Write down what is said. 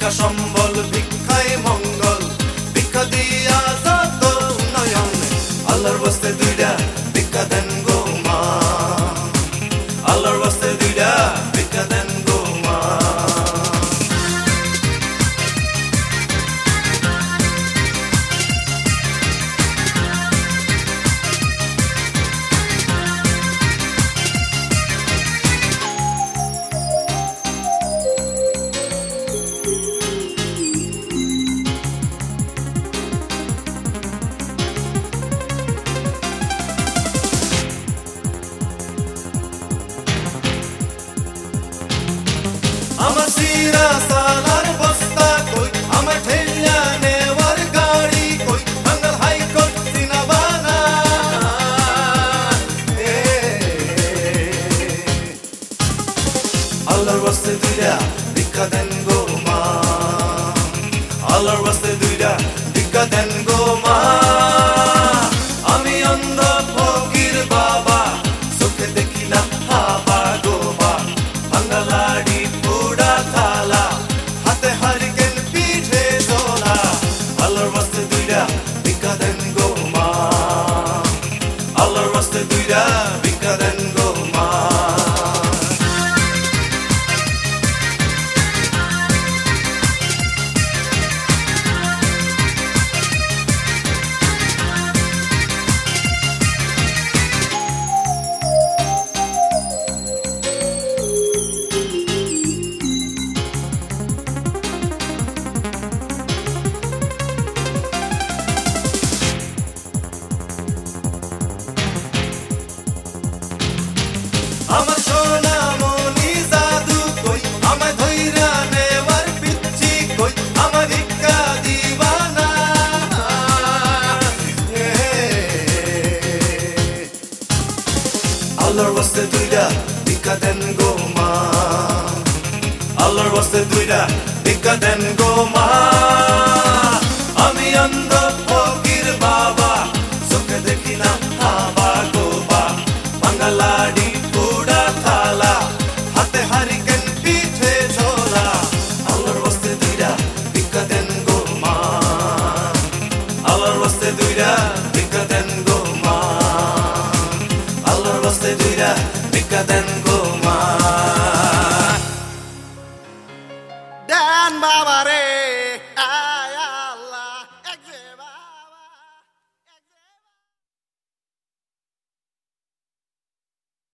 ভিক্ষা সম্বল ভিক্ষায় মঙ্গল ভিক্ষা দিয়া যত উন্নয়ন আল্লাহর বস্তে দুইটা ভিক্ষা দেন গো মা আল্লাহর বস্তে দুইটা ভিক্ষা দেন গো মা আমার সিরা সালার বস্তা কই আমার ঠেলিয়া নেওয়ার গাড়ি কই বাঙ্গাল হাইকোর্ট সিনাবানা আল্লাহর বস্তে দুইটা ভিক্ষা দেন গো মা আল্লাহর বস্তে দুইটা ভিক্ষা দেন গো মা আমি অন্ধ ফকির বাবা চোখে দেখি না হাবা গো মা বাঙ্গালাড়ি পুরা থালা হাতে হারিকেন পিঠে দোলা আল্লাহর বস্তে দুইটা ভিক্ষা দেন গো মা আল্লাহর বস্তে দুইটা ভিক্ষা দেন গো মা আমার সোনা মনি জাদু কই আমায় ধইরা নেওয়ার পিচ্ছি কই আমার ভিক্ষা দিবানা আল্লাহর বস্তে দুইটা ভিক্ষা দেন গো মা আল্লাহর বস্তে দুইটা ভিক্ষা দেন গো মা আমি অন্ধ ফকির বাবা চোখে দেখি না হাবা গো বা বাঙ্গালাড়ি পুরা থালা হাতে হারিকেন পিঠে ঝোলা আল্লাহর বস্তে দুইটা ভিক্ষা দেন গো মা আল্লাহর বস্তে দুইটা ভিক্ষা দেন গো মা আল্লাহর বস্তে দুইটা ভিক্ষা দেন গো মা দেন বাবা রে